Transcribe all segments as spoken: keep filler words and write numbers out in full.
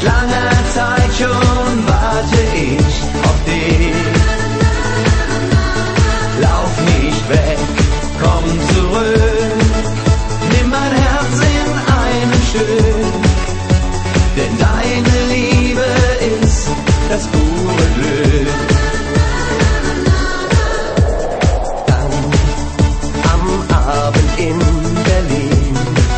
Seit langer Zeit schon warte ich auf dich. Lauf nicht weg, komm zurück, nimm mein Herz in einem Stück, denn deine Liebe ist das pure Glück. Dann am Abend in Berlin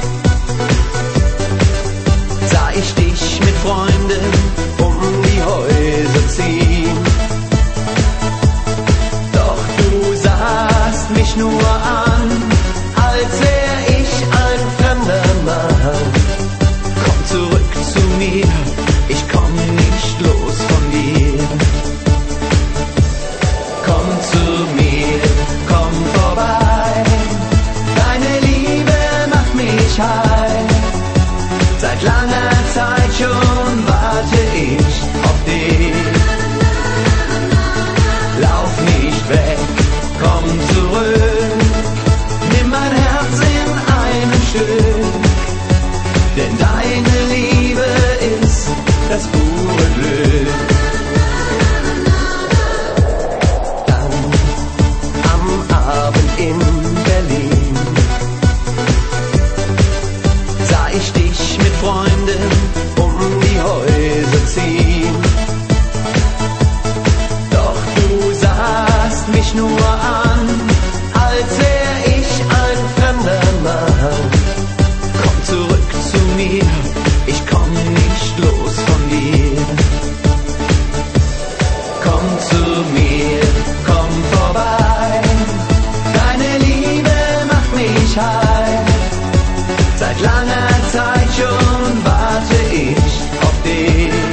sah ich dich mit Freunden um die Häuser ziehen. Doch du sahst mich nur an, als wär ich ein fremder Mann. Komm zurück zu mir, ich komm nicht los von dir. Komm zu mir, komm vorbei, deine Liebe macht mich heil. Seit langer Zeit schon warte ich auf dich. Lauf nicht weg, komm zurück, nimm mein Herz in einem Stück, denn deine Liebe ist das pure Glück. Dann am Abend in Berlin sah ich dich mit Freunden um die Häuser ziehen. Doch du sahst mich nur an, als wär ich ein fremder Mann. Komm zurück zu mir, ich komm nicht los von dir. Komm zu mir, komm vorbei, deine Liebe macht mich heil. Seit langer Zeit schon warte ich auf dich.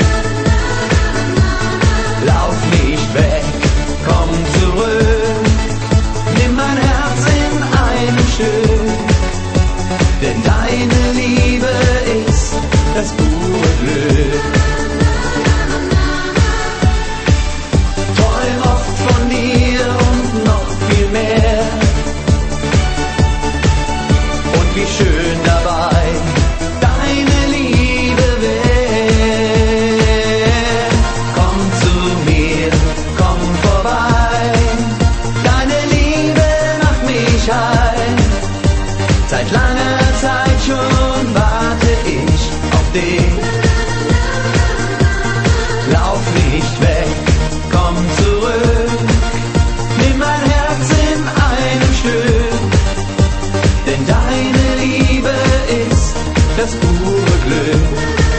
Lauf nicht weg, komm zurück, nimm mein Herz in einem Stück, denn deine Liebe ist das pure Glück. Träum oft von dir und noch viel mehr, und wie schön dabei deine Liebe wär. Komm zu mir, komm vorbei, deine Liebe macht mich heil. Seit langer Zeit schon warte ich auf dich. Lauf nicht weg, komm zurück, nimm mein Herz in einem Stück, denn deine Liebe ist das pure Glück.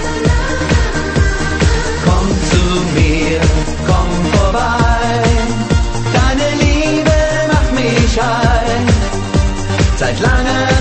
Komm zu mir, komm vorbei, deine Liebe macht mich heil. Seit langer